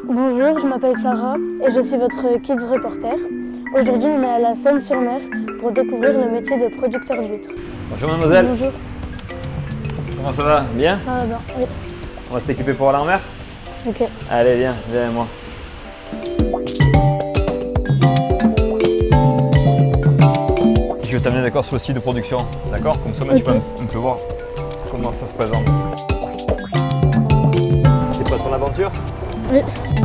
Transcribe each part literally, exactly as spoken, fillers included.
Bonjour, je m'appelle Sarah et je suis votre Kids Reporter. Aujourd'hui, on est à la Seine-sur-Mer pour découvrir le métier de producteur d'huîtres. Bonjour mademoiselle. Bonjour. Comment ça va? Bien? Ça va bien, oui. On va s'équiper pour aller en mer? Ok. Allez, viens, viens avec moi. Je vais t'amener d'accord sur le site de production, d'accord? Comme ça, okay. Tu peux un peu voir comment ça se présente. T'es prêt pour l'aventure? Oui.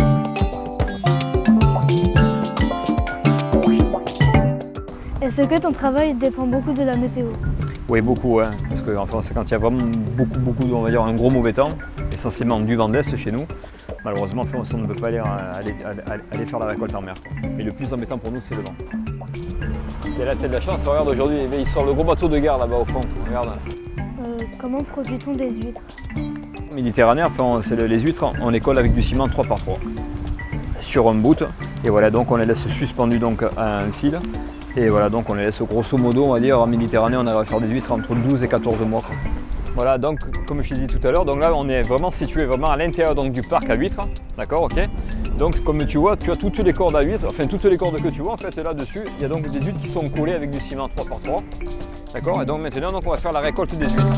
Est-ce que ton travail dépend beaucoup de la météo? Oui, beaucoup, hein, parce que enfin, c'est quand il y a vraiment beaucoup, beaucoup, on va dire, un gros mauvais temps, essentiellement du vent d'est chez nous. Malheureusement, enfin, on ne peut pas aller, aller, aller, aller faire la récolte en mer. Mais le plus embêtant pour nous, c'est le vent. T'es là, t'as de la chance, regarde aujourd'hui, il sort le gros bateau de guerre là-bas au fond, regarde. Euh, comment produit-on des huîtres? Méditerranéen, enfin, c'est les huîtres, on les colle avec du ciment trois par trois sur un bout, et voilà, donc on les laisse suspendus donc à un fil. Et voilà, donc on les laisse grosso modo, on va dire, en Méditerranée, on arrive à faire des huîtres entre douze et quatorze mois. Quoi. Voilà, donc comme je te disais tout à l'heure, donc là on est vraiment situé vraiment à l'intérieur du parc à huîtres, d'accord, ok. Donc comme tu vois, tu as toutes les cordes à huîtres, enfin toutes les cordes que tu vois, en fait là-dessus, il y a donc des huîtres qui sont collées avec du ciment trois par trois, d'accord. Et donc maintenant, donc, on va faire la récolte des huîtres.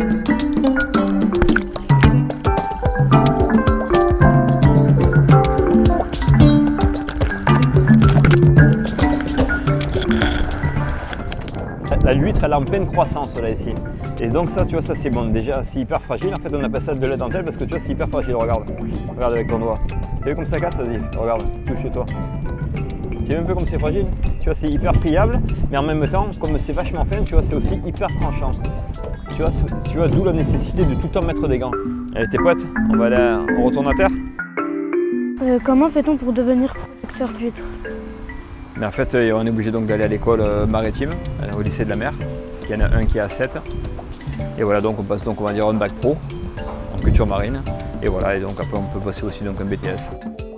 La huître, elle est en pleine croissance là ici. Et donc ça, tu vois, ça c'est bon. Déjà, c'est hyper fragile. En fait, on appelle ça de la dentelle parce que tu vois, c'est hyper fragile. Regarde, regarde avec ton doigt. Tu as vu comme ça casse? Vas-y, regarde, touche-toi. Tu vois un peu comme c'est fragile? Tu vois, c'est hyper friable, mais en même temps, comme c'est vachement fin, tu vois, c'est aussi hyper tranchant. Tu vois, tu vois, d'où la nécessité de tout le temps mettre des gants. Allez, t'es prête? On va aller, on retourne à terre. Euh, comment fait-on pour devenir producteur d'huîtres? Mais en fait, on est obligé donc d'aller à l'école maritime, au lycée de la mer. Il y en a un qui est à sept. Et voilà, donc on passe donc, on va dire, un bac pro en culture marine. Et voilà, et donc après on peut passer aussi donc un B T S.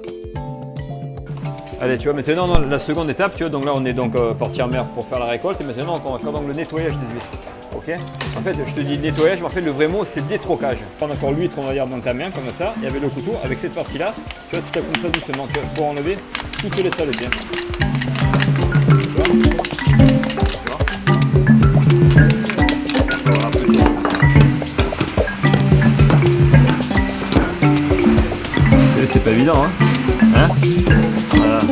Allez, tu vois, maintenant dans la seconde étape, tu vois, donc là on est donc euh, parti en mer pour faire la récolte. Et maintenant on va faire donc le nettoyage des huîtres. Ok? En fait, je te dis nettoyage, mais en fait le vrai mot c'est détrocage. Prendre encore l'huître, on va dire, dans ta main comme ça, et avec le couteau, avec cette partie-là, tu vois, tu tapes comme ça doucement, tu vois, pour enlever toutes les saletés. C'est pas évident, hein, hein. Voilà.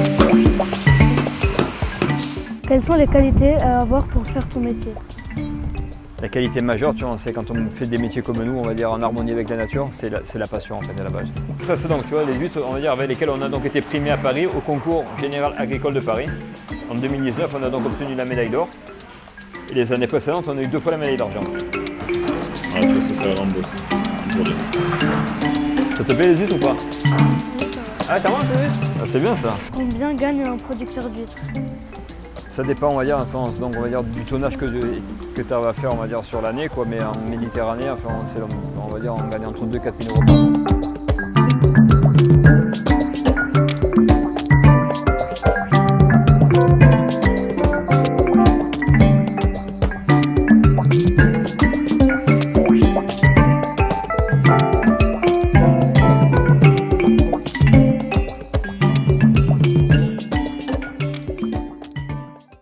Quelles sont les qualités à avoir pour faire ton métier? La qualité majeure, tu vois, c'est quand on fait des métiers comme nous, on va dire en harmonie avec la nature, c'est la, la passion en fait à la base. Ça c'est donc, tu vois, les huîtres, on va dire, avec lesquelles on a donc été primés à Paris au concours général agricole de Paris. En deux mille dix-neuf, on a donc obtenu la médaille d'or. Et les années précédentes, on a eu deux fois la médaille d'argent. Ah, tu vois, ça c'est vraiment beau. Ça te plaît les huîtres ou pas? Ah, t'as mangé les huîtres? Ah, c'est bien ça. Combien gagne un producteur d'huîtres? Ça dépend, on va dire, enfin, donc on va dire du tonnage que, que tu vas faire, on va dire, sur l'année, quoi. Mais en Méditerranée, enfin, on va dire, on gagne entre deux et quatre mille euros par an.